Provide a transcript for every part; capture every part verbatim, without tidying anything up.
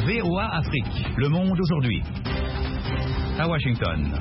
V O A Afrique, Le Monde aujourd'hui. À Washington.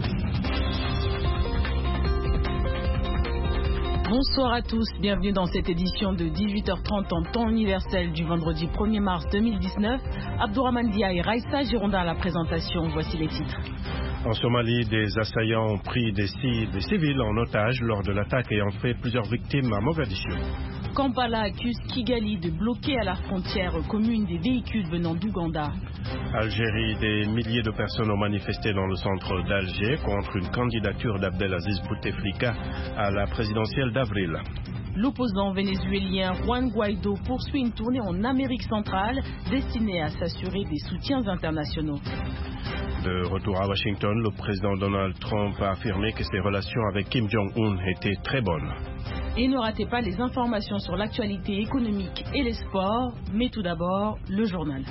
Bonsoir à tous, bienvenue dans cette édition de dix-huit heures trente en temps universel du vendredi premier mars deux mille dix-neuf. Abdourahmane Dia et Raissa Gironda à la présentation, voici les titres. En Somalie, des assaillants ont pris des, des civils en otage lors de l'attaque ayant fait plusieurs victimes à Mogadiscio. Kampala accuse Kigali de bloquer à la frontière commune des véhicules venant d'Ouganda. Algérie, des milliers de personnes ont manifesté dans le centre d'Alger contre une candidature d'Abdelaziz Bouteflika à la présidentielle d'avril. L'opposant vénézuélien Juan Guaido poursuit une tournée en Amérique centrale destinée à s'assurer des soutiens internationaux. De retour à Washington, le président Donald Trump a affirmé que ses relations avec Kim Jong-un étaient très bonnes. Et ne ratez pas les informations sur l'actualité économique et les sports, mais tout d'abord, le journal.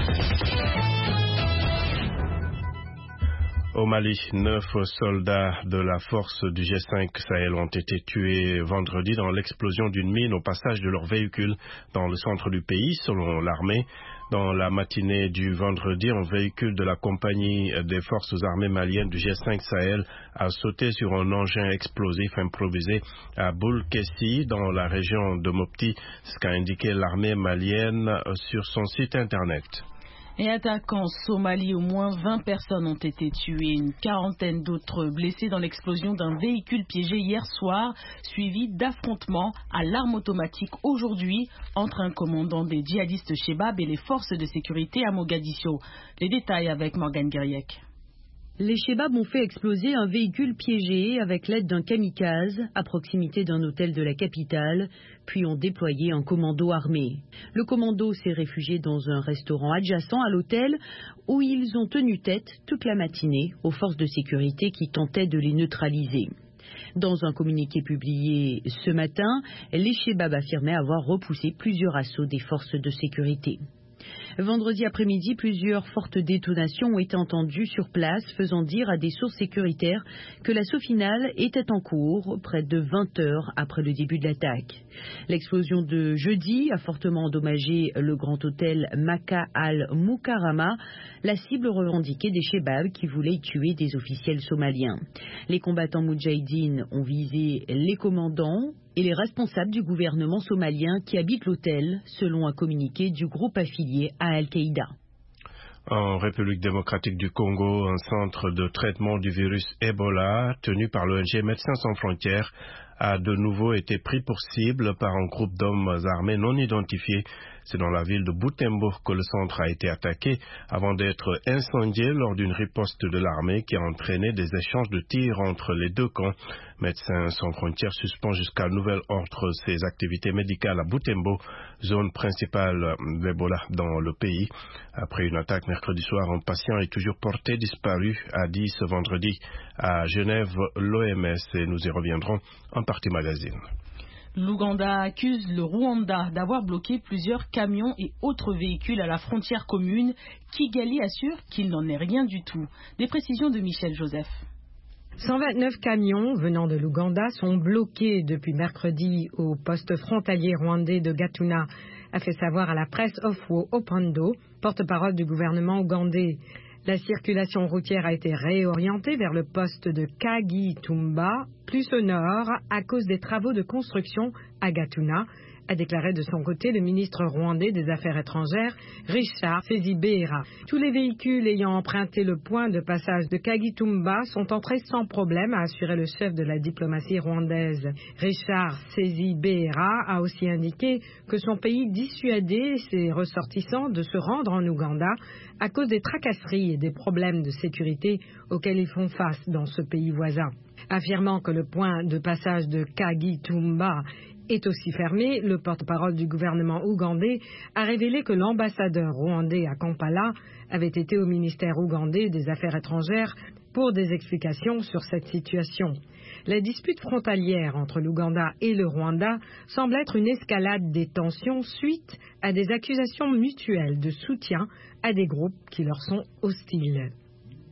Au Mali, neuf soldats de la force du G cinq Sahel ont été tués vendredi dans l'explosion d'une mine au passage de leur véhicule dans le centre du pays, selon l'armée. Dans la matinée du vendredi, un véhicule de la compagnie des forces armées maliennes du G cinq Sahel a sauté sur un engin explosif improvisé à Boulkessi, dans la région de Mopti, ce qu'a indiqué l'armée malienne sur son site internet. Et attaque en Somalie, au moins vingt personnes ont été tuées, une quarantaine d'autres blessées dans l'explosion d'un véhicule piégé hier soir, suivi d'affrontements à l'arme automatique aujourd'hui entre un commandant des djihadistes Chebab et les forces de sécurité à Mogadiscio. Les détails avec Morgane Guiriec. Les Chebab ont fait exploser un véhicule piégé avec l'aide d'un kamikaze à proximité d'un hôtel de la capitale, puis ont déployé un commando armé. Le commando s'est réfugié dans un restaurant adjacent à l'hôtel où ils ont tenu tête toute la matinée aux forces de sécurité qui tentaient de les neutraliser. Dans un communiqué publié ce matin, les Chebab affirmaient avoir repoussé plusieurs assauts des forces de sécurité. Vendredi après-midi, plusieurs fortes détonations ont été entendues sur place, faisant dire à des sources sécuritaires que l'assaut final était en cours près de vingt heures après le début de l'attaque. L'explosion de jeudi a fortement endommagé le grand hôtel Maka al-Mukarrama, la cible revendiquée des Chebab qui voulaient y tuer des officiels somaliens. Les combattants moudjahidines ont visé les commandants et les responsables du gouvernement somalien qui habitent l'hôtel, selon un communiqué du groupe affilié à Al-Qaïda. En République démocratique du Congo, un centre de traitement du virus Ebola, tenu par l'O N G Médecins sans frontières, a de nouveau été pris pour cible par un groupe d'hommes armés non identifiés. C'est dans la ville de Butembo que le centre a été attaqué avant d'être incendié lors d'une riposte de l'armée qui a entraîné des échanges de tirs entre les deux camps. Médecins sans frontières suspend jusqu'à nouvel ordre ses activités médicales à Butembo, zone principale d'Ebola dans le pays. Après une attaque mercredi soir, un patient est toujours porté disparu, a dit ce vendredi à Genève l'O M S, et nous y reviendrons en partie magazine. L'Ouganda accuse le Rwanda d'avoir bloqué plusieurs camions et autres véhicules à la frontière commune. Kigali assure qu'il n'en est rien du tout. Des précisions de Michel Joseph. cent vingt-neuf camions venant de l'Ouganda sont bloqués depuis mercredi au poste frontalier rwandais de Gatuna, a fait savoir à la presse Ofwo Opondo, porte-parole du gouvernement ougandais. La circulation routière a été réorientée vers le poste de Kagitumba, plus au nord, à cause des travaux de construction à Gatuna, a déclaré de son côté le ministre rwandais des Affaires étrangères, Richard Sezibera. Tous les véhicules ayant emprunté le point de passage de Kagitumba sont entrés sans problème, a assuré le chef de la diplomatie rwandaise. Richard Sezibera a aussi indiqué que son pays dissuadait ses ressortissants de se rendre en Ouganda à cause des tracasseries et des problèmes de sécurité auxquels ils font face dans ce pays voisin. Affirmant que le point de passage de Kagitumba est aussi fermé, le porte-parole du gouvernement ougandais a révélé que l'ambassadeur rwandais à Kampala avait été au ministère ougandais des Affaires étrangères pour des explications sur cette situation. La dispute frontalière entre l'Ouganda et le Rwanda semble être une escalade des tensions suite à des accusations mutuelles de soutien à des groupes qui leur sont hostiles.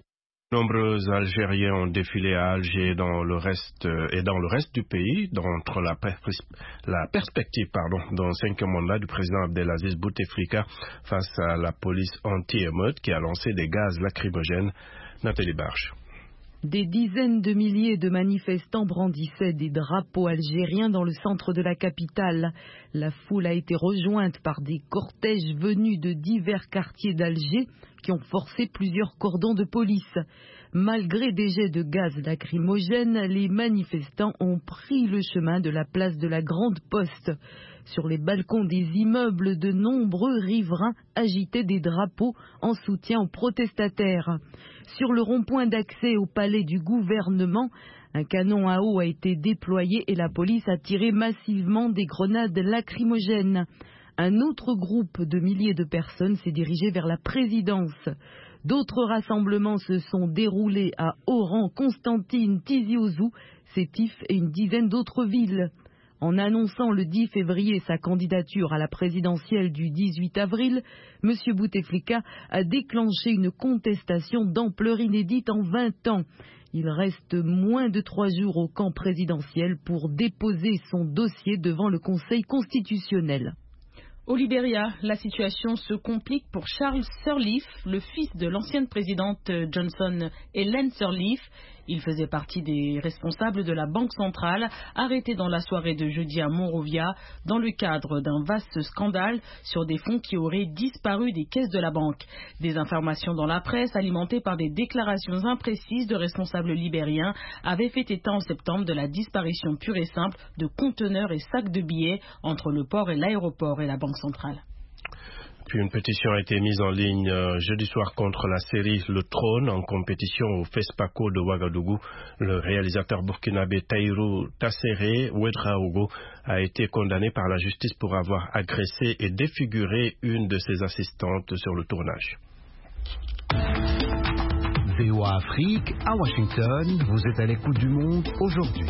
Nombreux Algériens ont défilé à Alger dans le reste, euh, et dans le reste du pays, entre la, per la perspective pardon, d'un cinquième mandat du président Abdelaziz Bouteflika face à la police anti-émeute qui a lancé des gaz lacrymogènes. Nathalie Barche. Des dizaines de milliers de manifestants brandissaient des drapeaux algériens dans le centre de la capitale. La foule a été rejointe par des cortèges venus de divers quartiers d'Alger qui ont forcé plusieurs cordons de police. Malgré des jets de gaz lacrymogènes, les manifestants ont pris le chemin de la place de la Grande Poste. Sur les balcons des immeubles, de nombreux riverains agitaient des drapeaux en soutien aux protestataires. Sur le rond-point d'accès au palais du gouvernement, un canon à eau a été déployé et la police a tiré massivement des grenades lacrymogènes. Un autre groupe de milliers de personnes s'est dirigé vers la présidence. D'autres rassemblements se sont déroulés à Oran, Constantine, Tizi Ouzou, Sétif et une dizaine d'autres villes. En annonçant le dix février sa candidature à la présidentielle du dix-huit avril, M. Bouteflika a déclenché une contestation d'ampleur inédite en vingt ans. Il reste moins de trois jours au camp présidentiel pour déposer son dossier devant le Conseil constitutionnel. Au Libéria, la situation se complique pour Charles Sirleaf, le fils de l'ancienne présidente Johnson Helen Sirleaf. Il faisait partie des responsables de la Banque centrale, arrêté dans la soirée de jeudi à Monrovia, dans le cadre d'un vaste scandale sur des fonds qui auraient disparu des caisses de la banque. Des informations dans la presse, alimentées par des déclarations imprécises de responsables libériens, avaient fait état en septembre de la disparition pure et simple de conteneurs et sacs de billets entre le port et l'aéroport et la Banque centrale. Puis une pétition a été mise en ligne euh, jeudi soir contre la série Le Trône en compétition au FESPACO de Ouagadougou. Le réalisateur burkinabé Tahirou Tasséré Ouedraogo a été condamné par la justice pour avoir agressé et défiguré une de ses assistantes sur le tournage. V O A Afrique, à Washington, vous êtes à l'écoute du monde aujourd'hui.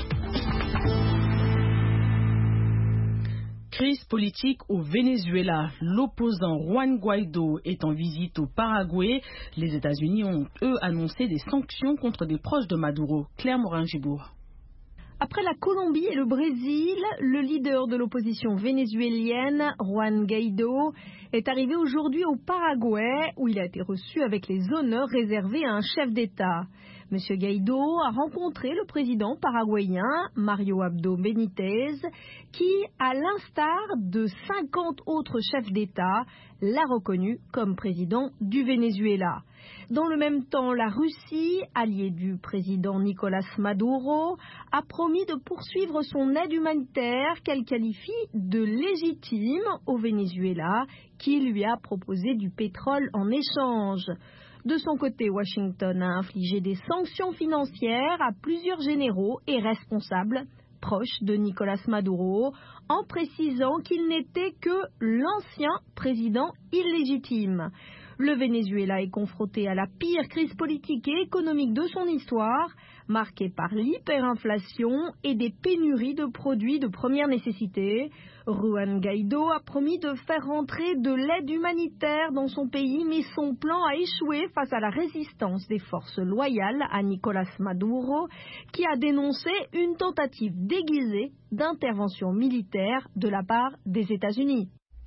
Crise politique au Venezuela. L'opposant Juan Guaido est en visite au Paraguay. Les États-Unis ont, eux, annoncé des sanctions contre des proches de Maduro. Claire Morin-Gibour. Après la Colombie et le Brésil, le leader de l'opposition vénézuélienne, Juan Guaido, est arrivé aujourd'hui au Paraguay où il a été reçu avec les honneurs réservés à un chef d'État. Monsieur Guaido a rencontré le président paraguayen Mario Abdo Benítez qui, à l'instar de cinquante autres chefs d'État, l'a reconnu comme président du Venezuela. Dans le même temps, la Russie, alliée du président Nicolás Maduro, a promis de poursuivre son aide humanitaire qu'elle qualifie de légitime au Venezuela, qui lui a proposé du pétrole en échange. De son côté, Washington a infligé des sanctions financières à plusieurs généraux et responsables proches de Nicolás Maduro, en précisant qu'il n'était que l'ancien président illégitime. Le Venezuela est confronté à la pire crise politique et économique de son histoire, marquée par l'hyperinflation et des pénuries de produits de première nécessité. Juan Guaido a promis de faire rentrer de l'aide humanitaire dans son pays, mais son plan a échoué face à la résistance des forces loyales à Nicolás Maduro, qui a dénoncé une tentative déguisée d'intervention militaire de la part des États-Unis.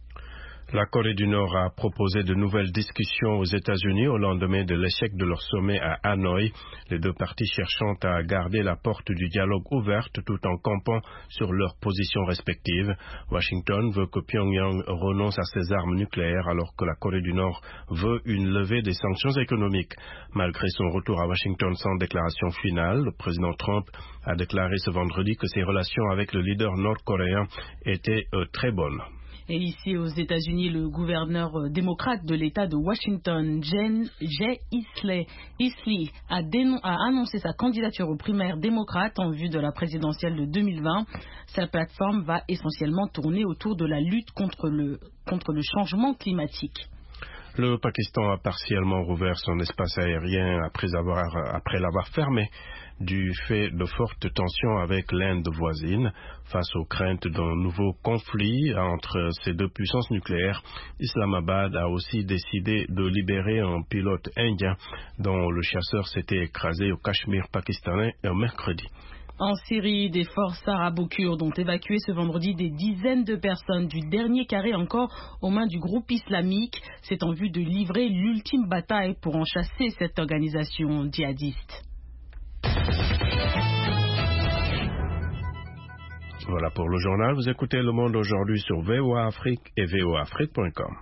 La Corée du Nord a proposé de nouvelles discussions aux États-Unis au lendemain de l'échec de leur sommet à Hanoï, les deux parties cherchant à garder la porte du dialogue ouverte tout en campant sur leurs positions respectives. Washington veut que Pyongyang renonce à ses armes nucléaires alors que la Corée du Nord veut une levée des sanctions économiques. Malgré son retour à Washington sans déclaration finale, le président Trump a déclaré ce vendredi que ses relations avec le leader nord-coréen étaient euh, très bonnes. Et ici aux États-Unis, le gouverneur démocrate de l'État de Washington, Jay Inslee, Inslee a, a annoncé sa candidature aux primaires démocrates en vue de la présidentielle de deux mille vingt. Sa plateforme va essentiellement tourner autour de la lutte contre le, contre le changement climatique. Le Pakistan a partiellement rouvert son espace aérien après avoir, après l'avoir fermé du fait de fortes tensions avec l'Inde voisine. Face aux craintes d'un nouveau conflit entre ces deux puissances nucléaires, Islamabad a aussi décidé de libérer un pilote indien dont le chasseur s'était écrasé au Cachemire pakistanais un mercredi. En Syrie, des forces arabo-kurdes ont évacué ce vendredi des dizaines de personnes du dernier carré encore aux mains du groupe islamique. C'est en vue de livrer l'ultime bataille pour en chasser cette organisation djihadiste. Voilà pour le journal. Vous écoutez Le Monde aujourd'hui sur V O A Afrique et v o a afrique point com.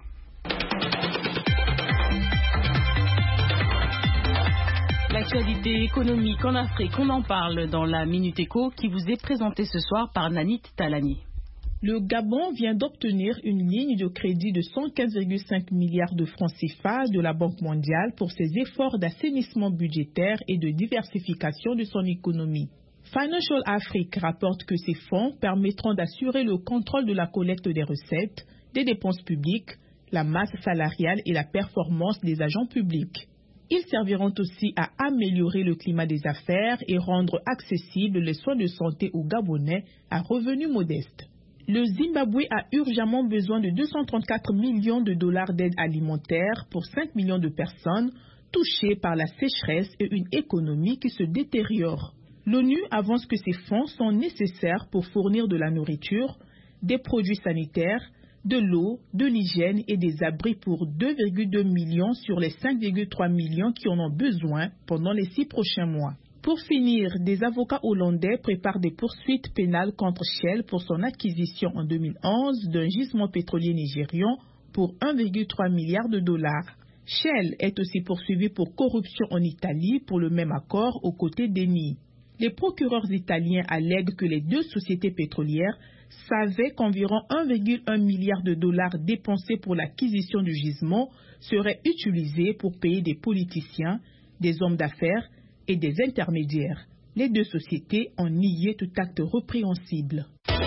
L'actualité économique en Afrique, on en parle dans la Minute Éco qui vous est présentée ce soir par Nanit Talani. Le Gabon vient d'obtenir une ligne de crédit de cent quinze virgule cinq milliards de francs C F A de la Banque mondiale pour ses efforts d'assainissement budgétaire et de diversification de son économie. Financial Afrique rapporte que ces fonds permettront d'assurer le contrôle de la collecte des recettes, des dépenses publiques, la masse salariale et la performance des agents publics. Ils serviront aussi à améliorer le climat des affaires et rendre accessibles les soins de santé aux Gabonais à revenus modestes. Le Zimbabwe a urgemment besoin de deux cent trente-quatre millions de dollars d'aide alimentaire pour cinq millions de personnes touchées par la sécheresse et une économie qui se détériore. L'ONU avance que ces fonds sont nécessaires pour fournir de la nourriture, des produits sanitaires, de l'eau, de l'hygiène et des abris pour deux virgule deux millions sur les cinq virgule trois millions qui en ont besoin pendant les six prochains mois. Pour finir, des avocats hollandais préparent des poursuites pénales contre Shell pour son acquisition en deux mille onze d'un gisement pétrolier nigérian pour un virgule trois milliard de dollars. Shell est aussi poursuivi pour corruption en Italie pour le même accord aux côtés d'Eni. Les procureurs italiens allèguent que les deux sociétés pétrolières savaient qu'environ un virgule un milliard de dollars dépensés pour l'acquisition du gisement seraient utilisés pour payer des politiciens, des hommes d'affaires et des intermédiaires. Les deux sociétés ont nié tout acte répréhensible.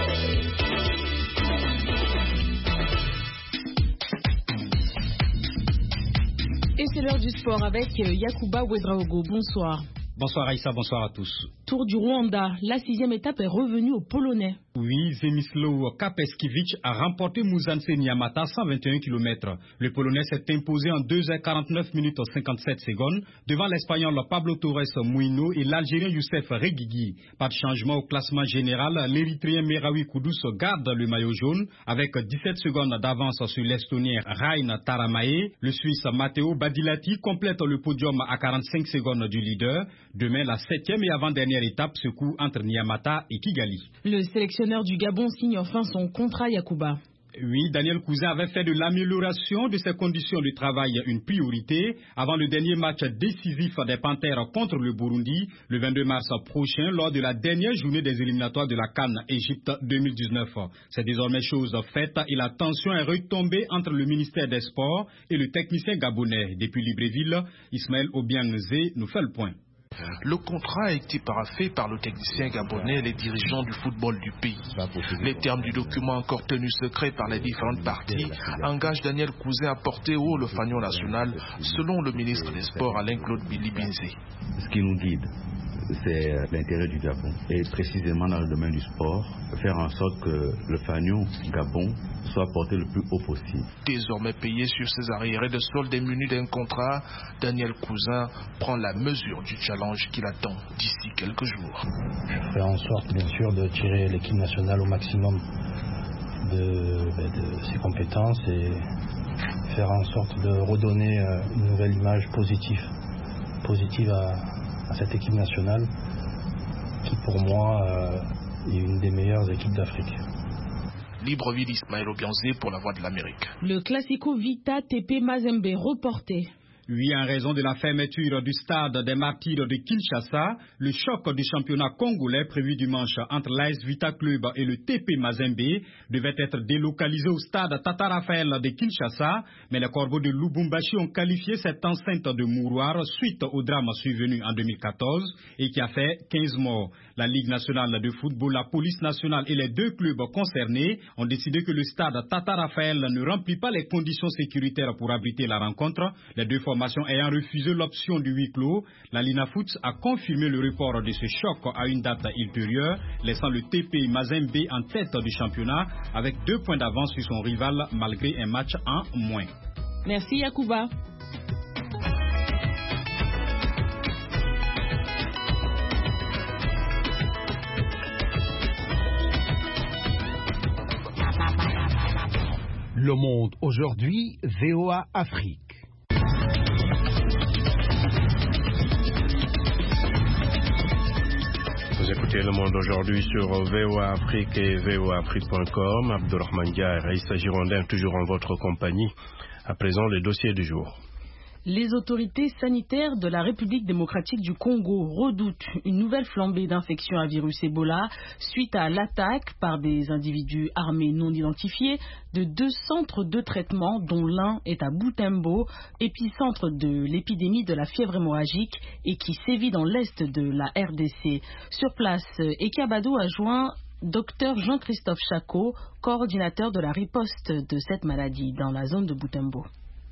Et c'est l'heure du sport avec Yacouba Ouedraogo. Bonsoir. Bonsoir Aïssa, bonsoir à tous. Tour du Rwanda, la sixième étape est revenue aux Polonais. Oui, Zemislaw Kapeskiewicz a remporté Musanse Nyamata cent vingt et un kilomètres. Le Polonais s'est imposé en deux heures quarante-neuf minutes cinquante-sept secondes devant l'Espagnol Pablo Torres Mouino et l'Algérien Youssef Reguigui. Pas de changement au classement général, l'Érythréen Merawi Kudus garde le maillot jaune avec dix-sept secondes d'avance sur l'Estonien Rain Taramae. Le Suisse Matteo Badilati complète le podium à quarante-cinq secondes du leader. Demain, la septième et avant-dernière étape se court entre Nyamata et Kigali. Le sélectionneur du Gabon signe enfin son contrat, Yacouba. Oui, Daniel Cousin avait fait de l'amélioration de ses conditions de travail une priorité avant le dernier match décisif des Panthères contre le Burundi le vingt-deux mars prochain lors de la dernière journée des éliminatoires de la CAN Égypte deux mille dix-neuf. C'est désormais chose faite et la tension est retombée entre le ministère des Sports et le technicien gabonais. Depuis Libreville, Ismaël Obianze nous fait le point. Le contrat a été paraphé par le technicien gabonais et les dirigeants du football du pays. Les termes du document, encore tenus secrets par les différentes parties, engagent Daniel Cousin à porter haut le fanion national, selon le ministre des Sports Alain-Claude Billy-Binzé. Ce qui nous guide, c'est l'intérêt du Gabon. Et précisément dans le domaine du sport, faire en sorte que le fanion Gabon soit porté le plus haut possible. Désormais payé sur ses arriérés de solde et muni d'un contrat, Daniel Cousin prend la mesure du challenge qu'il attend d'ici quelques jours. Faire en sorte, bien sûr, de tirer l'équipe nationale au maximum de, de ses compétences et faire en sorte de redonner une nouvelle image positive, positive à, à cette équipe nationale qui, pour moi, est une des meilleures équipes d'Afrique. Libreville, Ismaël Obianze pour la Voix de l'Amérique. Le Classico Vita T P Mazembe reporté. Oui, en raison de la fermeture du stade des Martyrs de Kinshasa, le choc du championnat congolais prévu dimanche entre l'A S Vita Club et le T P Mazembe devait être délocalisé au stade Tata Raphaël de Kinshasa, mais les Corbeaux de Lubumbashi ont qualifié cette enceinte de mouroir suite au drame survenu en deux mille quatorze et qui a fait quinze morts. La Ligue nationale de football, la police nationale et les deux clubs concernés ont décidé que le stade Tata Raphaël ne remplit pas les conditions sécuritaires pour abriter la rencontre. Les deux formations ayant refusé l'option du huis clos, la Linafoot a confirmé le report de ce choc à une date ultérieure, laissant le T P Mazembe en tête du championnat avec deux points d'avance sur son rival malgré un match en moins. Merci Yacouba. Le Monde aujourd'hui, V O A Afrique. Vous écoutez Le Monde aujourd'hui sur V O A Afrique et V O A Afrique point com. Abdourahmane Dia et Raïssa Girondin toujours en votre compagnie. À présent, les dossiers du jour. Les autorités sanitaires de la République démocratique du Congo redoutent une nouvelle flambée d'infection à virus Ebola suite à l'attaque par des individus armés non identifiés de deux centres de traitement dont l'un est à Butembo, épicentre de l'épidémie de la fièvre hémorragique et qui sévit dans l'est de la R D C. Sur place, Ekabado a joint Dr Jean-Christophe Chako, coordinateur de la riposte de cette maladie dans la zone de Butembo.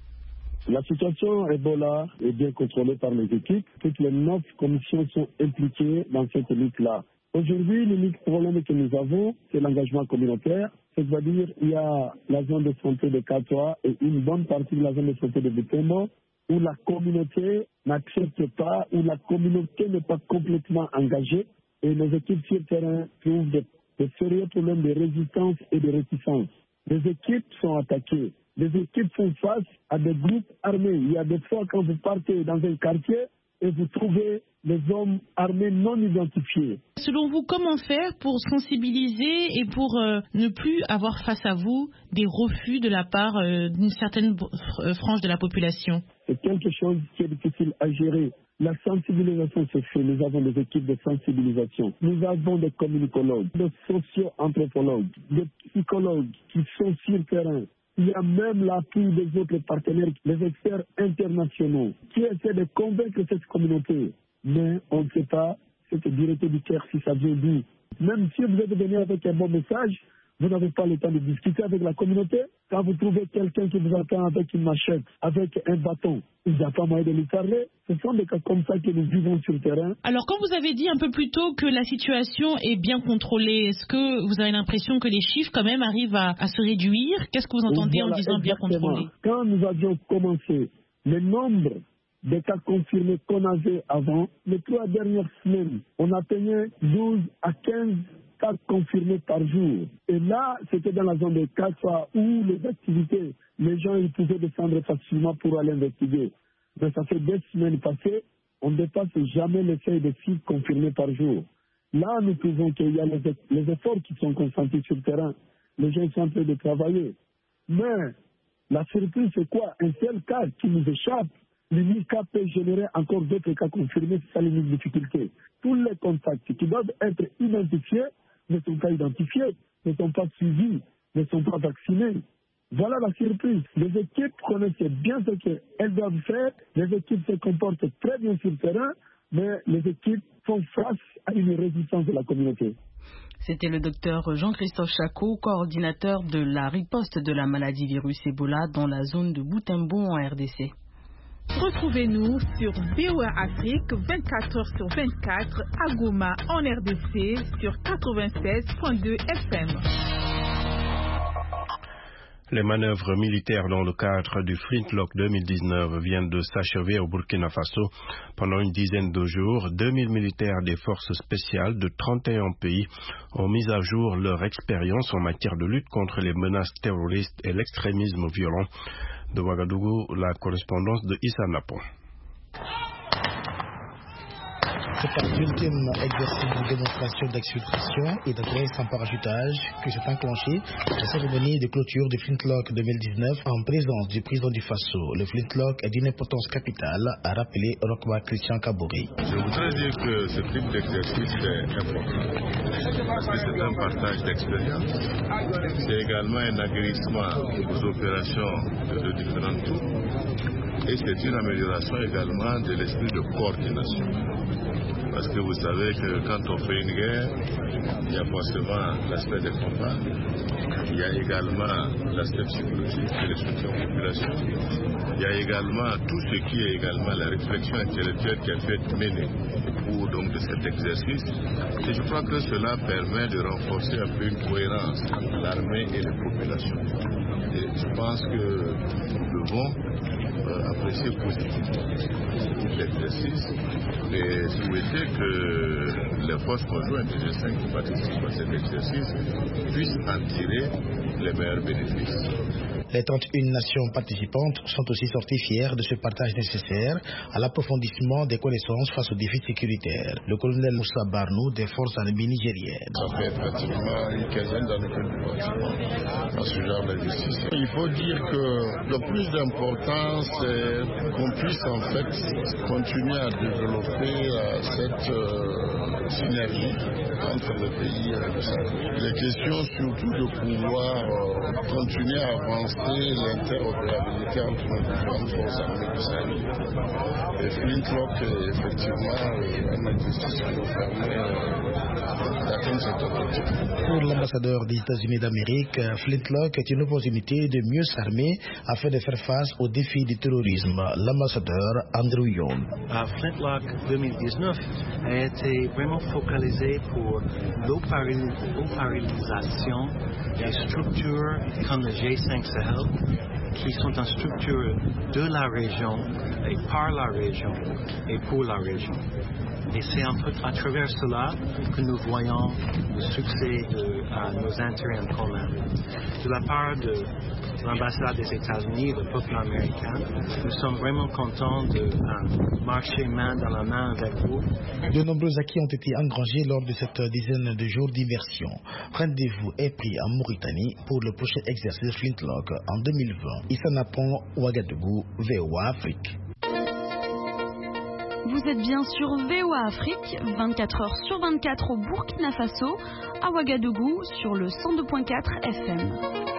La situation Ebola est bien contrôlée par les équipes. Toutes les neuf commissions sont impliquées dans cette lutte-là. Aujourd'hui, l'unique problème que nous avons, c'est l'engagement communautaire. C'est-à-dire il y a la zone de santé de Katoa et une bonne partie de la zone de santé de Butembo où la communauté n'accepte pas, où la communauté n'est pas complètement engagée et les équipes sur le terrain trouvent de, de sérieux problèmes de résistance et de réticence. Les équipes sont attaquées. Les équipes font face à des groupes armés. Il y a des fois quand vous partez dans un quartier et vous trouvez des hommes armés non identifiés. Selon vous, comment faire pour sensibiliser et pour euh, ne plus avoir face à vous des refus de la part euh, d'une certaine euh, frange de la population? C'est quelque chose qui est difficile à gérer. La sensibilisation se fait. Nous avons des équipes de sensibilisation. Nous avons des communicologues, des socio-anthropologues, des psychologues qui sont sur le terrain. Il y a même l'appui des autres partenaires, les experts internationaux, qui essaient de convaincre cette communauté. Mais on ne sait pas ce que directeur du tiers si ça vient d'où. Même si vous êtes venu avec un bon message, vous n'avez pas le temps de discuter avec la communauté. Quand vous trouvez quelqu'un qui vous attend avec une machette, avec un bâton, il n'y a pas moyen de lui parler. Ce sont des cas comme ça que nous vivons sur le terrain. Alors, quand vous avez dit un peu plus tôt que la situation est bien contrôlée, est-ce que vous avez l'impression que les chiffres quand même arrivent à, à se réduire? Qu'est-ce que vous entendez voilà, en disant exactement. Bien contrôlé? Quand nous avions commencé, le nombre de cas confirmés qu'on avait avant, les trois dernières semaines, on atteignait douze à quinze cas confirmés par jour. Et là, c'était dans la zone de Kassa où les activités, les gens ils pouvaient descendre facilement pour aller investiguer. Mais ça fait deux semaines passées, on ne dépasse jamais le seuil de six confirmés par jour. Là, nous trouvons qu'il y a les, les efforts qui sont consentis sur le terrain. Les gens sont en train de travailler. Mais la surprise, c'est quoi? Un seul cas qui nous échappe, l'unique cas peut générer encore d'autres cas confirmés, c'est ça l'unique difficulté. Tous les contacts qui doivent être identifiés ne sont pas identifiés, ne sont pas suivis, ne sont pas vaccinés. Voilà la surprise. Les équipes connaissent bien ce qu'elles doivent faire. Les équipes se comportent très bien sur le terrain, mais les équipes font face à une résistance de la communauté. C'était le docteur Jean-Christophe Chako, coordinateur de la riposte de la maladie virus Ebola dans la zone de Butembo en R D C. Retrouvez-nous sur V O A Afrique vingt-quatre heures sur vingt-quatre à Goma en R D C sur quatre-vingt-seize point deux F M. Les manœuvres militaires dans le cadre du Flintlock deux mille dix-neuf viennent de s'achever au Burkina Faso. Pendant une dizaine de jours, deux mille militaires des forces spéciales de trente et un pays ont mis à jour leur expérience en matière de lutte contre les menaces terroristes et l'extrémisme violent. De Ouagadougou, la correspondance de Issa Napo. C'est par l'ultime exercice de démonstration d'exfiltration et d'atterrissage sans parachutage que s'est enclenchée la cérémonie de clôture du Flintlock deux mille dix-neuf en présence du président du Faso. Le Flintlock est d'une importance capitale, a rappelé Rokba Christian Kabouri. Je voudrais dire que ce type d'exercice est important parce que c'est un partage d'expérience. C'est également un aguerrissement aux opérations de différents tours. Et c'est une amélioration également de l'esprit de coordination. Parce que vous savez que quand on fait une guerre, il y a forcément l'aspect des combats, il y a également l'aspect psychologique et le soutien aux populations, il y a également tout ce qui est également la réflexion intellectuelle qui a fait mener au cours donc de cet exercice. Et je crois que cela permet de renforcer un peu une cohérence entre l'armée et les populations. Et je pense que nous devons euh, apprécier positivement l'exercice et souhaiter que les forces conjointes des G cinq qui participent à cet exercice puissent en tirer les meilleurs bénéfices. Les trente et une nations participantes sont aussi sorties fières de ce partage nécessaire à l'approfondissement des connaissances face aux défis sécuritaires. Le colonel Moussa Barnou des forces armées nigériennes. Ça fait pratiquement une quinzaine d'années que nous participons à ce genre d'exercice. Il faut dire que le plus important, c'est qu'on puisse en fait continuer à développer euh, cette euh, synergie entre les pays euh, du Sahel. Les questions surtout de pouvoir euh, continuer à avancer l'interopérabilité entre nos différentes forces armées du Sahel. Et Flintlock est effectivement un exercice qui nous permet d'atteindre cet objectif. Pour l'ambassadeur des États-Unis d'Amérique, Flintlock est une opportunité de mieux s'armer afin de faire face aux défis du terrorisme. L'ambassadeur Andrew Young. Uh, Flintlock deux mille dix-neuf a été vraiment focalisé pour l'opéralisation des structures comme le G cinq Sahel qui sont en structure de la région et par la région et pour la région. Et c'est à travers cela que nous voyons le succès de uh, nos intérêts en commun. De la part de l'ambassade des États-Unis, le peuple américain, nous sommes vraiment contents de uh, marcher main dans la main avec vous. De nombreux acquis ont été engrangés lors de cette dizaine de jours d'immersion. Rendez-vous est pris en Mauritanie pour le prochain exercice Flintlock en deux mille vingt. Issa Napon, Ouagadougou, V O A Afrique. Vous êtes bien sur V O A Afrique, vingt-quatre heures sur vingt-quatre au Burkina Faso, à Ouagadougou sur le cent deux virgule quatre F M.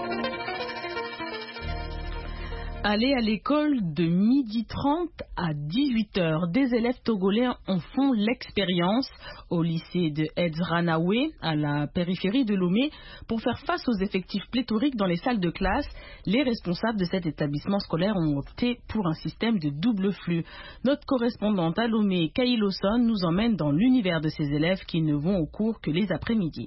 Aller à l'école de midi trente à dix-huit heures. Des élèves togolais en font l'expérience au lycée de Edzranaoué, à la périphérie de Lomé. Pour faire face aux effectifs pléthoriques dans les salles de classe, les responsables de cet établissement scolaire ont opté pour un système de double flux. Notre correspondante à Lomé, Kaïloson, nous emmène dans l'univers de ces élèves qui ne vont au cours que les après-midi.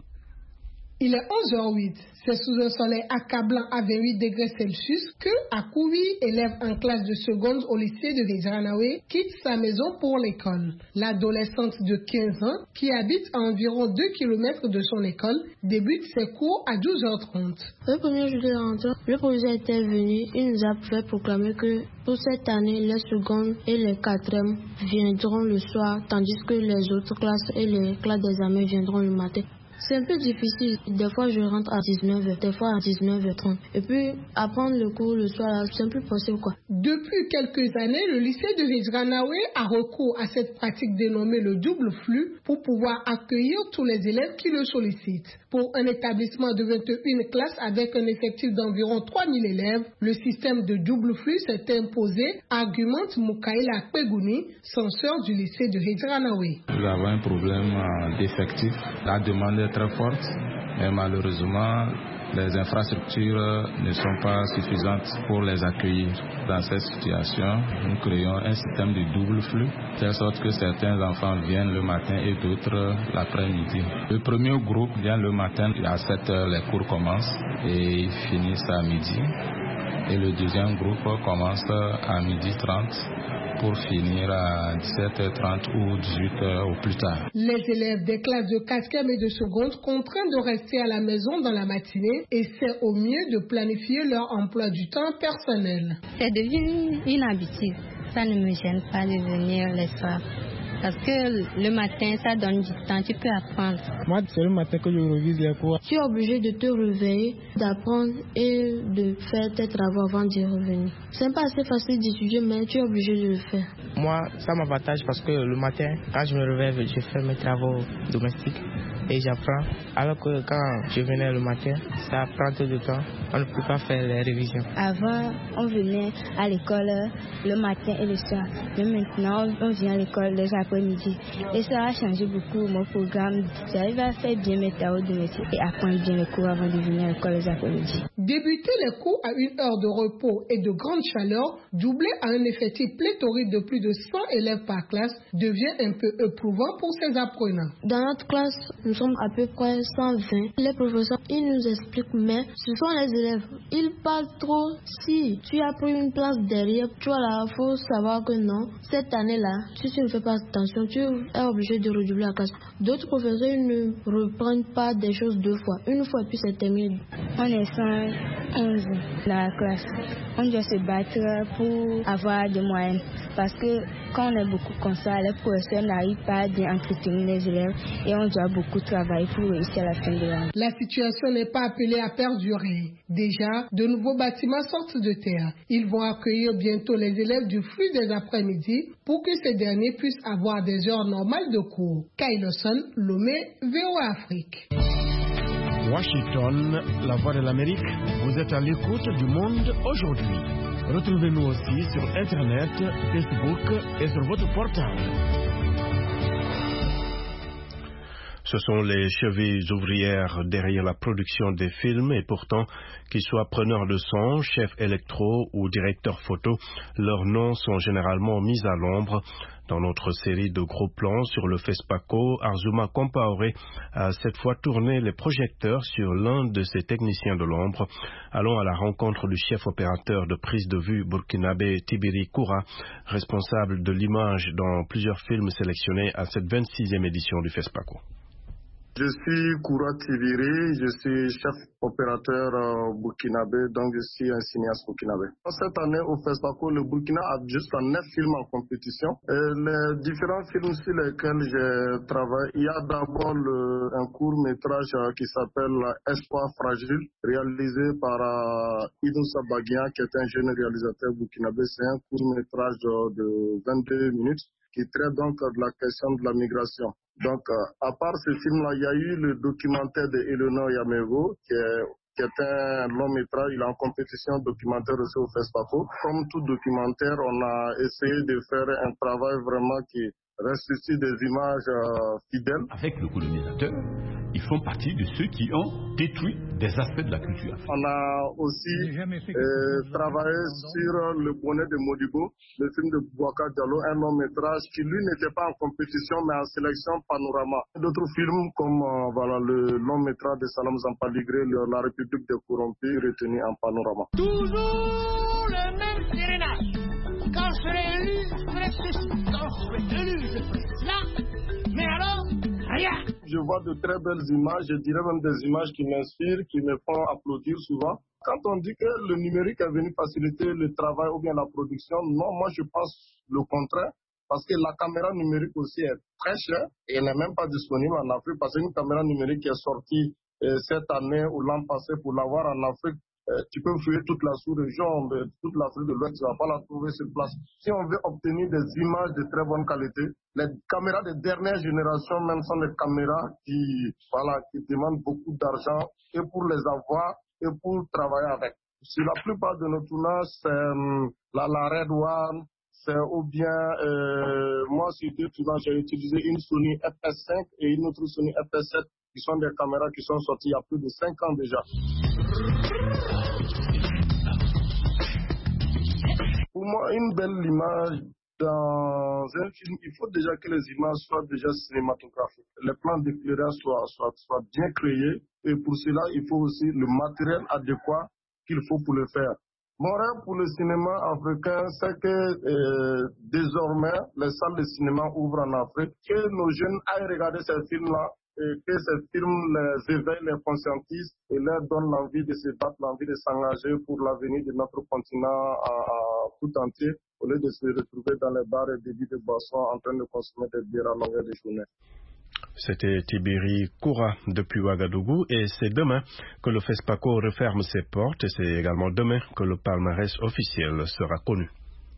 Il est onze heures huit. C'est sous un soleil accablant à vingt-huit degrés Celsius que Akouvi, élève en classe de seconde au lycée de Edzranaoué, quitte sa maison pour l'école. L'adolescente de quinze ans, qui habite à environ deux kilomètres de son école, débute ses cours à douze heures trente. Le premier jour de rentrée, le professeur était venu, il nous a fait proclamer que pour cette année, les secondes et les quatrièmes viendront le soir, tandis que les autres classes et les classes d'examen viendront le matin. C'est un peu difficile. Des fois, je rentre à dix-neuf heures, des fois à dix-neuf heures trente. Et puis, apprendre le cours le soir, c'est plus possible, quoi. Depuis quelques années, le lycée de Edzranaoué a recours à cette pratique dénommée le double flux pour pouvoir accueillir tous les élèves qui le sollicitent. Pour un établissement de vingt et une classes avec un effectif d'environ trois mille élèves, le système de double flux s'est imposé, argumente Moukaïla Kpegouni, censeur du lycée de Edzranaoué. Nous avons un problème d'effectifs. La demande est très forte, mais malheureusement, les infrastructures ne sont pas suffisantes pour les accueillir. Dans cette situation, nous créons un système de double flux, de telle sorte que certains enfants viennent le matin et d'autres l'après-midi. Le premier groupe vient le matin, à sept heures, les cours commencent et ils finissent à midi. Et le deuxième groupe commence à midi trente pour finir à dix-sept heures trente ou dix-huit heures au plus tard. Les élèves des classes de quatrième et de seconde contraints de rester à la maison dans la matinée essaient au mieux de planifier leur emploi du temps personnel. C'est devenu une habitude. Ça ne me gêne pas de venir les soirs. Parce que le matin, ça donne du temps, tu peux apprendre. Moi, c'est le matin que je révise les cours. Tu es obligé de te réveiller, d'apprendre et de faire tes travaux avant d'y revenir. C'est pas assez facile d'étudier, mais tu es obligé de le faire. Moi, ça m'avantage parce que le matin, quand je me réveille, je fais mes travaux domestiques et j'apprends. Alors que quand je venais le matin, ça prend tout le temps. On ne peut pas faire les révisions. Avant, on venait à l'école le matin et le soir. Mais maintenant, on vient à l'école les après-midi. Et ça a changé beaucoup mon programme. J'arrive à faire bien mes travaux domestiques et apprendre bien les cours avant de venir à l'école les après-midi. Débuter les cours à une heure de repos et de grande chaleur, doublé à un effectif pléthorique de plus de cent élèves par classe, devient un peu éprouvant pour ces apprenants. Dans notre classe, nous sommes à peu près cent vingt. Les professeurs, ils nous expliquent, mais ce sont les élèves. Ils parlent trop. Si tu as pris une place derrière, tu vois là, il faut savoir que non, cette année-là, si tu ne fais pas attention, tu es obligé de redoubler la classe. D'autres professeurs, ils ne reprennent pas des choses deux fois. Une fois, puis c'est terminé. On est cent onze dans la classe. On doit se battre pour avoir des moyens. Parce que quand on est beaucoup comme ça, les professeurs n'arrivent pas à bien entretenir les élèves et on doit beaucoup travailler pour réussir à la fin de l'année. La situation n'est pas appelée à perdurer. Déjà, de nouveaux bâtiments sortent de terre. Ils vont accueillir bientôt les élèves du flux des après-midi pour que ces derniers puissent avoir des heures normales de cours. Kailoson, Lomé, V O A Afrique. Washington, la voix de l'Amérique, vous êtes à l'écoute du monde aujourd'hui. Retrouvez-nous aussi sur Internet, Facebook et sur votre portable. Ce sont les chevilles ouvrières derrière la production des films et pourtant, qu'ils soient preneurs de son, chefs électro ou directeurs photo, leurs noms sont généralement mis à l'ombre. Dans notre série de gros plans sur le FESPACO, Arzuma Compaoré a cette fois tourné les projecteurs sur l'un de ses techniciens de l'ombre. Allons à la rencontre du chef opérateur de prise de vue burkinabé Tibiri Koura, responsable de l'image dans plusieurs films sélectionnés à cette vingt-sixième édition du FESPACO. Je suis Koura Tibiri, je suis chef opérateur euh, burkinabé, donc je suis un cinéaste burkinabé. Cette année au FESPACO, le Burkina a jusqu'à neuf films en compétition. Et les différents films sur lesquels je travaille, il y a d'abord le, un court métrage euh, qui s'appelle Espoir fragile, réalisé par euh, Idoussa Baguian, qui est un jeune réalisateur burkinabé. C'est un court métrage euh, de vingt-deux minutes qui traite donc de la question de la migration. Donc, euh, à part ce film-là, il y a eu le documentaire de Eleonore Yamevo, qui est, qui est un long métrage. Il est en compétition documentaire aussi au FESPACO. Comme tout documentaire, on a essayé de faire un travail vraiment qui restitue des images euh, fidèles. Avec le colonisateur, ils font partie de ceux qui ont détruit des aspects de la culture africaine. On a aussi euh, travaillé sur Le bonnet de Modibo, le film de Boubacar Diallo, un long métrage qui lui n'était pas en compétition mais en sélection panorama. D'autres films comme euh, voilà, le long métrage de Salam Zampaligré, La République des corrompus, retenu en panorama. Toujours le même sérénage. Quand je serai élu, je ferai ceci. Quand je serai élu, je ferai cela. Mais alors, rien. Je vois de très belles images, je dirais même des images qui m'inspirent, qui me font applaudir souvent. Quand on dit que le numérique est venu faciliter le travail ou bien la production, non, moi je pense le contraire. Parce que la caméra numérique aussi est très chère et elle n'est même pas disponible en Afrique. Parce qu'une caméra numérique qui est sortie euh, cette année ou l'an passé pour l'avoir en Afrique, Euh, tu peux fouiller toute la sous-région, de, toute l'Afrique de l'Ouest, tu ne vas pas la trouver sur place. Si on veut obtenir des images de très bonne qualité, les caméras de dernière génération même sont des caméras qui, voilà, qui demandent beaucoup d'argent et pour les avoir et pour travailler avec. Sur la plupart de nos tournages, c'est euh, la, la Red One, c'est ou bien, euh, moi sur deux tournages, j'ai utilisé une Sony F S cinq et une autre Sony F S sept qui sont des caméras qui sont sorties il y a plus de cinq ans déjà. Pour moi, une belle image dans un film, il faut déjà que les images soient déjà cinématographiques. Les plans d'éclairage soient, soient, soient bien créés et pour cela, il faut aussi le matériel adéquat qu'il faut pour le faire. Mon rêve pour le cinéma africain, c'est que euh, désormais, les salles de cinéma ouvrent en Afrique, que nos jeunes aillent regarder ces films-là et que ces films les éveillent, les conscientisent et leur donnent l'envie de se battre, l'envie de s'engager pour l'avenir de notre continent à, à tout entier, au lieu de se retrouver dans les bars et débits de boissons en train de consommer des bières à longueur de journée. C'était Tibiri Koura depuis Ouagadougou et c'est demain que le FESPACO referme ses portes et c'est également demain que le palmarès officiel sera connu.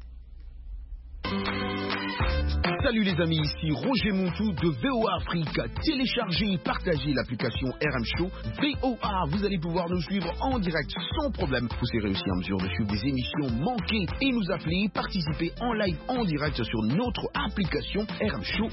Salut les amis, ici Roger Montou de V O A Afrique. Téléchargez et partagez l'application R M Show V O A. Vous allez pouvoir nous suivre en direct sans problème. Vous serez aussi en mesure de suivre des émissions manquées et nous appeler, participer en live en direct sur notre application R M Show.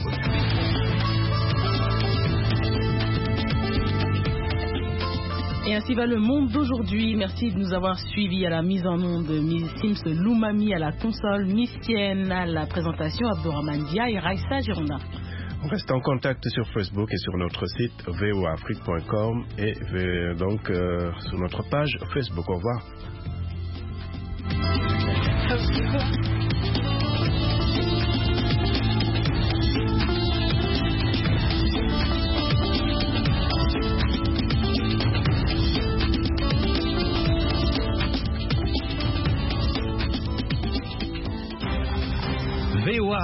Et ainsi va le monde d'aujourd'hui. Merci de nous avoir suivis à la mise en onde. Miss Sims Loumami à la console, Miss Tienne à la présentation, Abdourahmane Dia et Raissa Gironda. On reste en contact sur Facebook et sur notre site v o afrique point com et donc euh, sur notre page Facebook. Au revoir.